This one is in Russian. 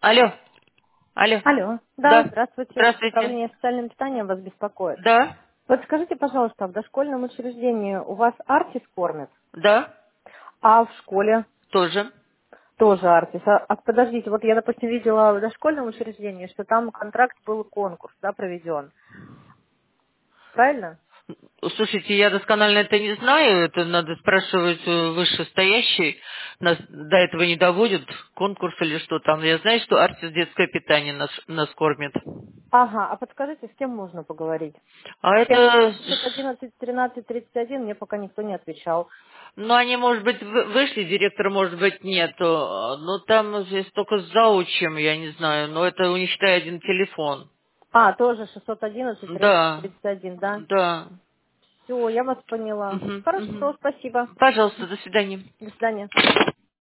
Алло, алло. Алло. Да, Да, здравствуйте. здравствуйте. Управление социальным питанием вас беспокоит. Да, Вот скажите, пожалуйста, в дошкольном учреждении у вас Артис кормят, да, а в школе тоже. тоже Артис? Подождите, вот я, допустим, видела в дошкольном учреждении, что там контракт был конкурс, да, проведен. Правильно? Слушайте, я досконально это не знаю, это надо спрашивать у вышестоящей. Нас до этого не доводят, конкурс или что там. Я знаю, что Артис детское питание нас кормит. Ага, а подскажите, с кем можно поговорить? А Всем это, 611 13 31 мне пока никто не отвечал. ну, они, может быть, вышли, директора, может быть, нету. Ну, там здесь только с заучем, я не знаю, но это у них, считай, один телефон. А, тоже 611 13 Да, 31, да? да. Все, я вас поняла. Мгм, Хорошо, мгм. спасибо. Пожалуйста, до свидания. До свидания.